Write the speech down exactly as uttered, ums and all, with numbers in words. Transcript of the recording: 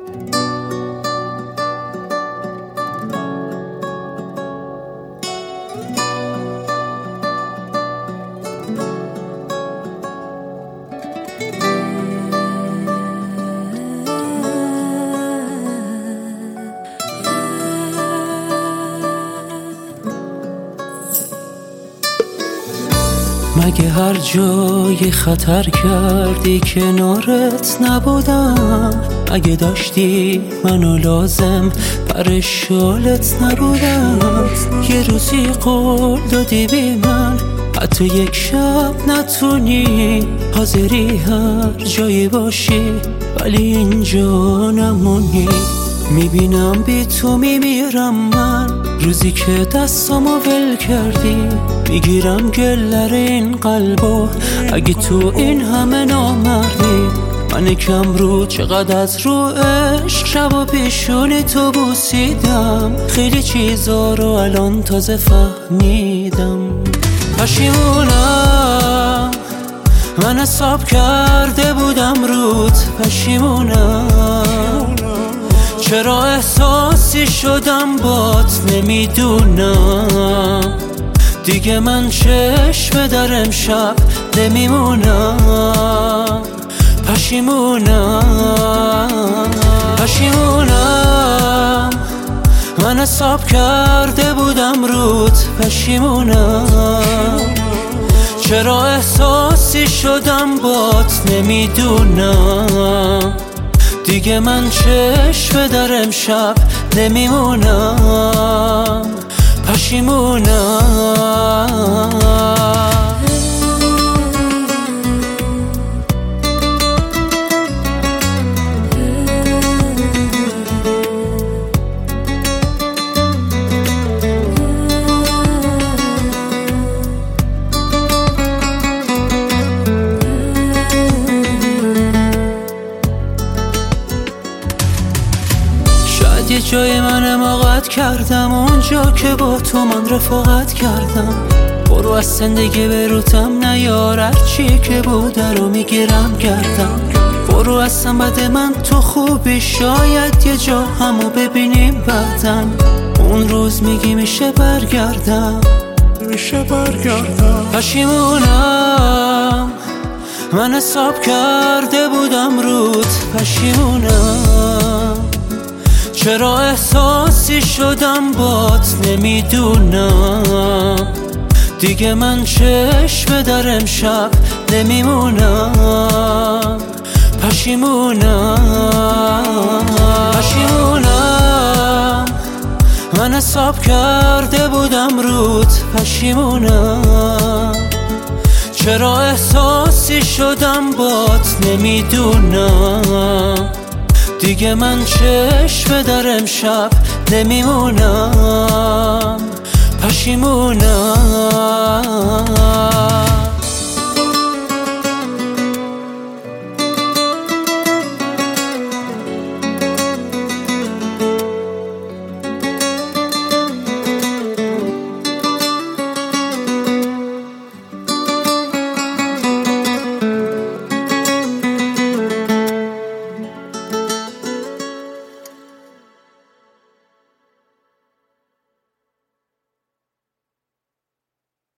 مگه هر جای خطر کردی کنارت نبودم؟ اگه داشتی منو لازم پر شالت نبودم؟ یه روزی قول دادی بی من حتی یک شب نتونی حاضری هر جایی باشی ولی اینجا نمونی. میبینم بی تو میمیرم من روزی که دستامو ول کردی. میگیرم گلر این قلبو اگه تو این همه نامردی. من کم رو چقدر از رو عشق شب و پیشونی تو بوسیدم. خیلی چیزا رو الان تازه فهمیدم. پشیمونم من حساب کرده بودم رود. پشیمونم چرا احساسی شدم بات نمیدونم. دیگه من چشم در امشب نمیمونم. پشیمونم پشیمونم من حساب کرده بودم رود. پشیمونم چرا احساسی شدم بات نمیدونم. دیگه من چشم در امشب نمیمونم. پشیمونم. یه جای من حماقت کردم اونجا که با تو من رفاقت کردم. برو از زندگی بروتم نیار هرچی که بوده رو میگیرم گردم. برو اصلا بده من تو خوبی شاید یه جا همو ببینیم بعدم. اون روز میگی میشه برگردم میشه برگردم. پشیمونم من حساب کرده بودم رود. پشیمونم چرا احساسی شدم بات نمیدونم. دیگه من چشم در امشب نمیمونم. پشیمونم پشیمونم من حساب کرده بودم رود. پشیمونم چرا احساسی شدم بات نمیدونم. دیگه من چشم در امشب نمیمونم. پشیمونم.